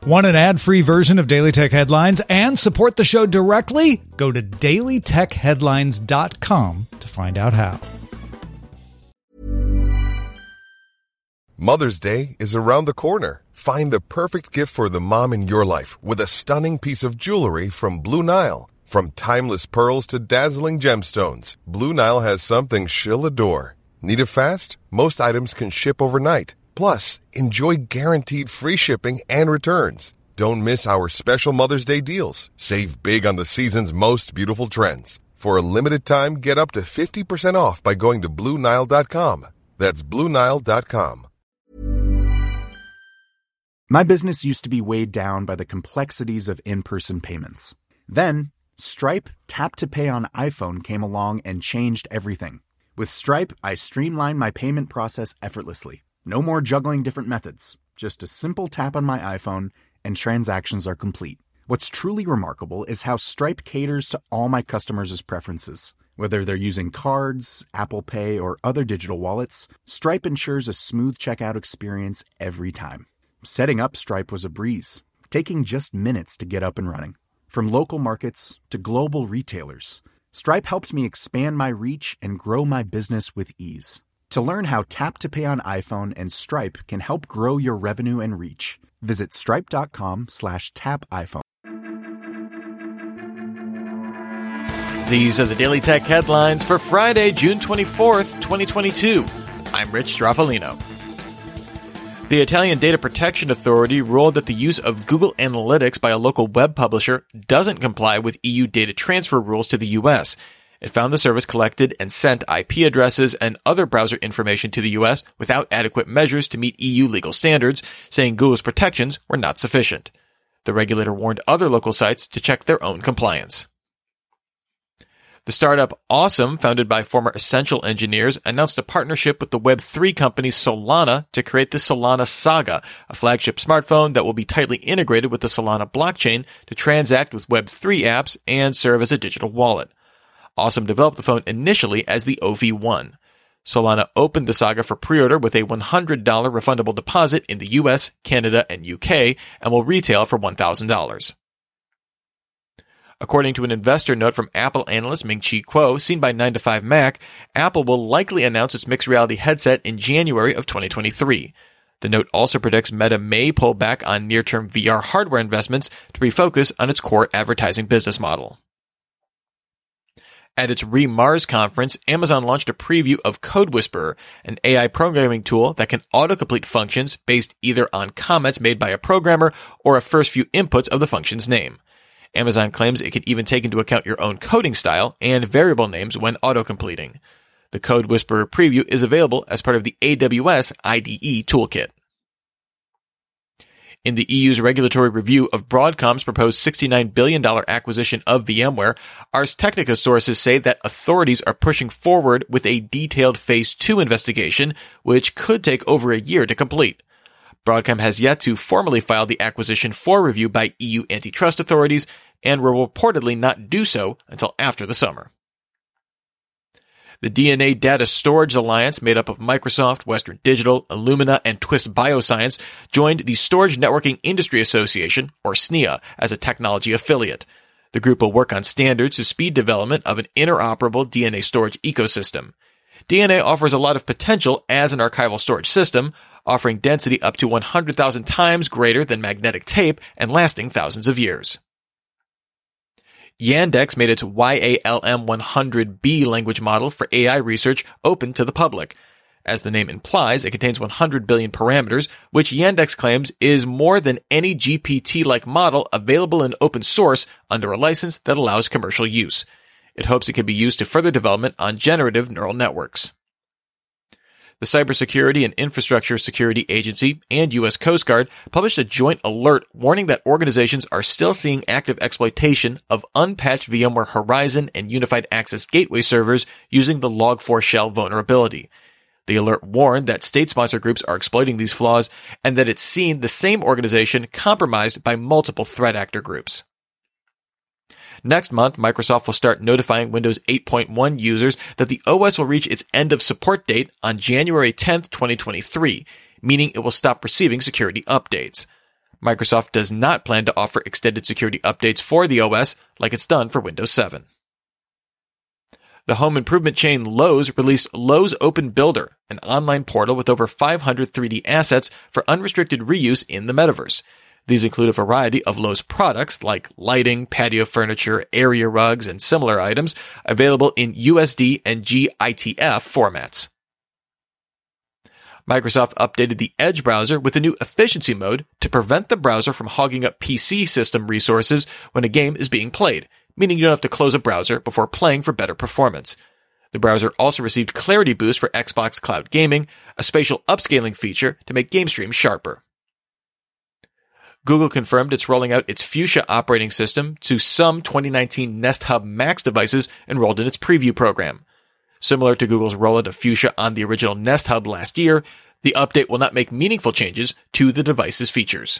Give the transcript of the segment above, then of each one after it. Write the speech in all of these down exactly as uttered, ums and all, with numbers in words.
Want an ad-free version of Daily Tech Headlines and support the show directly? Go to daily tech headlines dot com to find out how. Mother's Day is around the corner. Find the perfect gift for the mom in your life with a stunning piece of jewelry from Blue Nile. From timeless pearls to dazzling gemstones, Blue Nile has something she'll adore. Need it fast? Most items can ship overnight. Plus, enjoy guaranteed free shipping and returns. Don't miss our special Mother's Day deals. Save big on the season's most beautiful trends. For a limited time, get up to fifty percent off by going to Blue Nile dot com. That's Blue Nile dot com. My business used to be weighed down by the complexities of in-person payments. Then, Stripe Tap to Pay on iPhone came along and changed everything. With Stripe, I streamlined my payment process effortlessly. No more juggling different methods. Just a simple tap on my iPhone and transactions are complete. What's truly remarkable is how Stripe caters to all my customers' preferences. Whether they're using cards, Apple Pay, or other digital wallets, Stripe ensures a smooth checkout experience every time. Setting up Stripe was a breeze, taking just minutes to get up and running. From local markets to global retailers, Stripe helped me expand my reach and grow my business with ease. To learn how Tap to Pay on iPhone and Stripe can help grow your revenue and reach, visit stripe.com slash tap iPhone. These are the Daily Tech headlines for Friday, June twenty-fourth, twenty twenty-two. I'm Rich Straffolino. The Italian Data Protection Authority ruled that the use of Google Analytics by a local web publisher doesn't comply with E U data transfer rules to the U S. It found the service collected and sent I P addresses and other browser information to the U S without adequate measures to meet E U legal standards, saying Google's protections were not sufficient. The regulator warned other local sites to check their own compliance. The startup Awesome, founded by former Essential engineers, announced a partnership with the Web three company Solana to create the Solana Saga, a flagship smartphone that will be tightly integrated with the Solana blockchain to transact with Web three apps and serve as a digital wallet. Awesome developed the phone initially as the O V one. Solana opened the Saga for pre-order with a one hundred dollars refundable deposit in the U S, Canada, and U K, and will retail for one thousand dollars. According to an investor note from Apple analyst Ming-Chi Kuo, seen by nine to five Mac, Apple will likely announce its mixed reality headset in January of twenty twenty-three. The note also predicts Meta may pull back on near-term V R hardware investments to refocus on its core advertising business model. At its Re-Mars conference, Amazon launched a preview of Code Whisperer, an A I programming tool that can autocomplete functions based either on comments made by a programmer or a first few inputs of the function's name. Amazon claims it can even take into account your own coding style and variable names when autocompleting. The Code Whisperer preview is available as part of the A W S I D E toolkit. In the E U's regulatory review of Broadcom's proposed sixty-nine billion dollars acquisition of VMware, Ars Technica sources say that authorities are pushing forward with a detailed Phase two investigation, which could take over a year to complete. Broadcom has yet to formally file the acquisition for review by E U antitrust authorities and will reportedly not do so until after the summer. The D N A Data Storage Alliance, made up of Microsoft, Western Digital, Illumina, and Twist Bioscience, joined the Storage Networking Industry Association, or S N I A, as a technology affiliate. The group will work on standards to speed development of an interoperable D N A storage ecosystem. D N A offers a lot of potential as an archival storage system, offering density up to one hundred thousand times greater than magnetic tape and lasting thousands of years. Yandex made its Y A L M one hundred B language model for A I research open to the public. As the name implies, it contains one hundred billion parameters, which Yandex claims is more than any G P T-like model available in open source under a license that allows commercial use. It hopes it can be used to further development on generative neural networks. The Cybersecurity and Infrastructure Security Agency and U S Coast Guard published a joint alert warning that organizations are still seeing active exploitation of unpatched VMware Horizon and Unified Access Gateway servers using the log four shell vulnerability. The alert warned that state-sponsored groups are exploiting these flaws and that it's seen the same organization compromised by multiple threat actor groups. Next month, Microsoft will start notifying Windows eight point one users that the O S will reach its end of support date on January tenth, twenty twenty-three, meaning it will stop receiving security updates. Microsoft does not plan to offer extended security updates for the O S like it's done for Windows seven. The home improvement chain Lowe's released Lowe's Open Builder, an online portal with over five hundred three D assets for unrestricted reuse in the metaverse. These include a variety of Lowe's products like lighting, patio furniture, area rugs, and similar items available in U S D and G I F formats. Microsoft updated the Edge browser with a new efficiency mode to prevent the browser from hogging up P C system resources when a game is being played, meaning you don't have to close a browser before playing for better performance. The browser also received Clarity Boost for Xbox Cloud Gaming, a spatial upscaling feature to make game streams sharper. Google confirmed it's rolling out its Fuchsia operating system to some twenty nineteen Nest Hub Max devices enrolled in its preview program. Similar to Google's rollout of Fuchsia on the original Nest Hub last year, the update will not make meaningful changes to the device's features.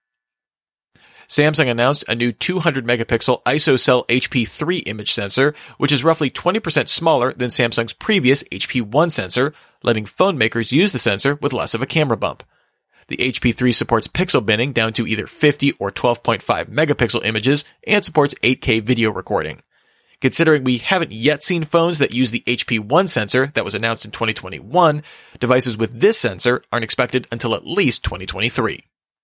Samsung announced a new two hundred megapixel ISOCELL H P three image sensor, which is roughly twenty percent smaller than Samsung's previous H P one sensor, letting phone makers use the sensor with less of a camera bump. The H P three supports pixel binning down to either fifty or twelve point five megapixel images and supports eight K video recording. Considering we haven't yet seen phones that use the H P one sensor that was announced in twenty twenty-one, devices with this sensor aren't expected until at least twenty twenty-three.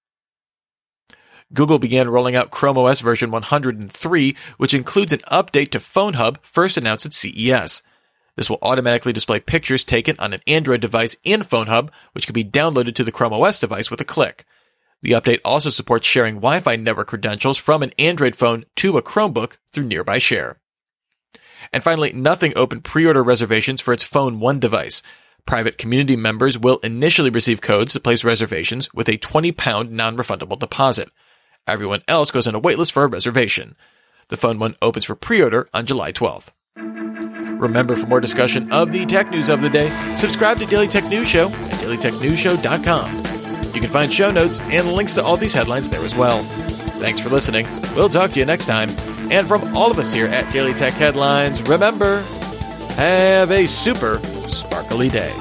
Google began rolling out Chrome O S version one hundred three, which includes an update to Phone Hub first announced at C E S. This will automatically display pictures taken on an Android device in Phone Hub, which can be downloaded to the Chrome O S device with a click. The update also supports sharing Wi-Fi network credentials from an Android phone to a Chromebook through Nearby Share. And finally, Nothing opened pre-order reservations for its Phone one device. Private community members will initially receive codes to place reservations with a twenty pounds non-refundable deposit. Everyone else goes on a waitlist for a reservation. The Phone one opens for pre-order on July twelfth. Remember, for more discussion of the tech news of the day, subscribe to Daily Tech News Show at daily tech news show dot com. You can find show notes and links to all these headlines there as well. Thanks for listening. We'll talk to you next time. And from all of us here at Daily Tech Headlines, remember, have a super sparkly day.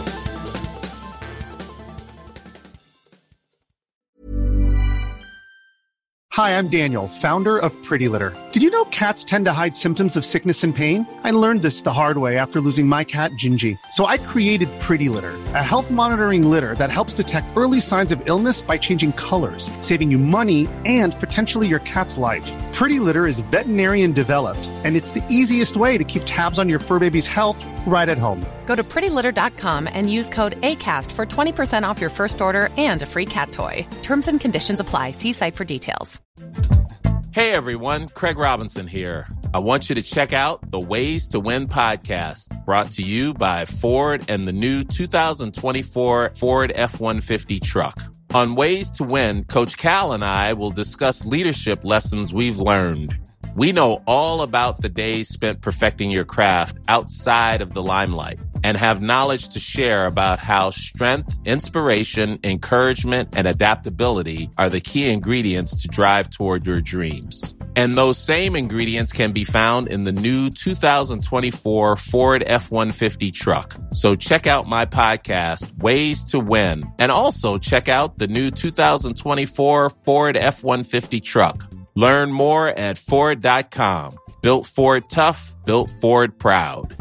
Hi, I'm Daniel, founder of Pretty Litter. Did you know cats tend to hide symptoms of sickness and pain? I learned this the hard way after losing my cat, Gingy. So I created Pretty Litter, a health monitoring litter that helps detect early signs of illness by changing colors, saving you money and potentially your cat's life. Pretty Litter is veterinarian developed, and it's the easiest way to keep tabs on your fur baby's health right at home. Go to pretty litter dot com and use code ACAST for twenty percent off your first order and a free cat toy. Terms and conditions apply. See site for details. Hey everyone, Craig Robinson here. I want you to check out the Ways to Win podcast, brought to you by Ford and the new two thousand twenty-four Ford F one fifty truck. On Ways to Win, Coach Cal and I will discuss leadership lessons we've learned. We know all about the days spent perfecting your craft outside of the limelight and have knowledge to share about how strength, inspiration, encouragement, and adaptability are the key ingredients to drive toward your dreams. And those same ingredients can be found in the new two thousand twenty-four Ford F one fifty truck. So check out my podcast, Ways to Win, and also check out the new two thousand twenty-four Ford F one fifty truck. Learn more at Ford dot com. Built Ford tough, built Ford proud.